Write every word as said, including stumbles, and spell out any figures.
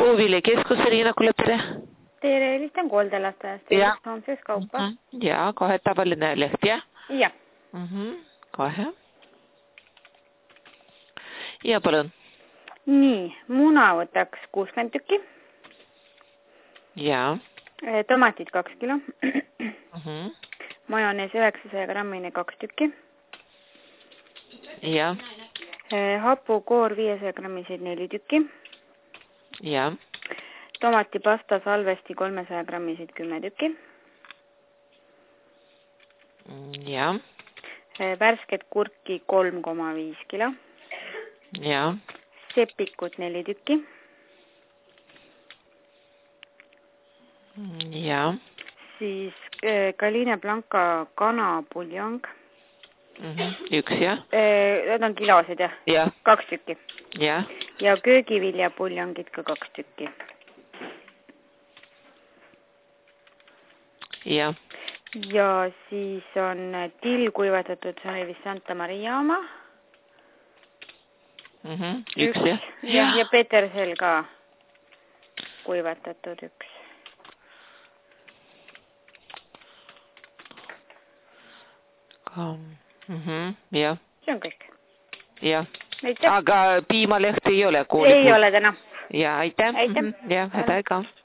Puuvili keskus, Riina, kuule, tere. Tere, helistan Koldelastajast. Ja. Homses kaupa. Mm -hmm. Ja, kohe tavaline leht, jah? Jah. Mm -hmm. Kohe. Ja, palun. Nii, muna võtaks kuuskümmend tükki. Ja. Tomatid kaks kilo. Mm -hmm. Majonees üheksasaja grammine kaks tükki. Ja. Hapukoor viiesaja grammiseid neli tükki. Ja. Tomatipasta salvesti kolmesaja grammiseid kümme tükki. Ja. Värsket kurki kolm koma viis kilo. Ja. Sepikut neli tükki. Ja. Siis Galina Blanca kanapuljong. Mm -hmm. Üks, jah? Need on kilosid, jah? Jah. Kaks tükki. Jah. Ja köögiviljapuljongid ka kaks tükki. Jah. Ja siis on till kuivatatud, see oli vist Santa Maria oma. Mm -hmm. Üks, jah? Ja, ja petersel ka kuivatatud üks. Mm -hmm. Jah. See on kõik. Jah. Aitäh. Aga piimalehti ei ole kooli? Ei ole täna. Ja, aitäh. Aitäh. Mm -hmm. Ja, häda ega.